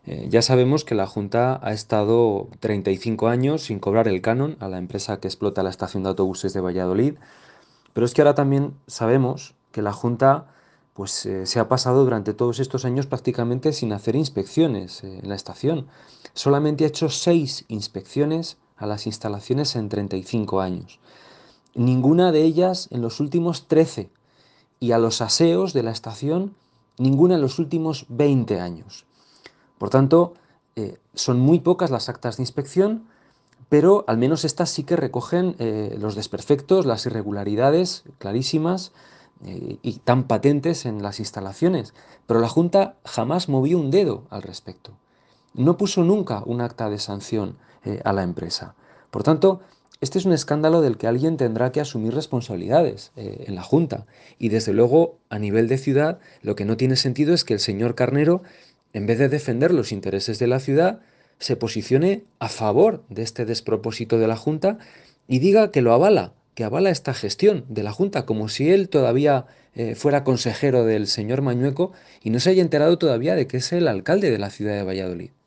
Ya sabemos que la Junta ha estado 35 años sin cobrar el canon a la empresa que explota la estación de autobuses de Valladolid, pero es que ahora también sabemos que la Junta se ha pasado durante todos estos años prácticamente sin hacer inspecciones en la estación. Solamente ha hecho 6 inspecciones a las instalaciones en 35 años. Ninguna de ellas en los últimos 13 y a los aseos de la estación ninguna en los últimos 20 años. Por tanto, son muy pocas las actas de inspección, pero al menos estas sí que recogen los desperfectos, las irregularidades clarísimas y tan patentes en las instalaciones. Pero la Junta jamás movió un dedo al respecto. No puso nunca un acta de sanción a la empresa. Por tanto, este es un escándalo del que alguien tendrá que asumir responsabilidades en la Junta. Y desde luego, a nivel de ciudad, lo que no tiene sentido es que el señor Carnero, en vez de defender los intereses de la ciudad, se posicione a favor de este despropósito de la Junta y diga que avala esta gestión de la Junta, como si él todavía fuera consejero del señor Mañueco y no se haya enterado todavía de que es el alcalde de la ciudad de Valladolid.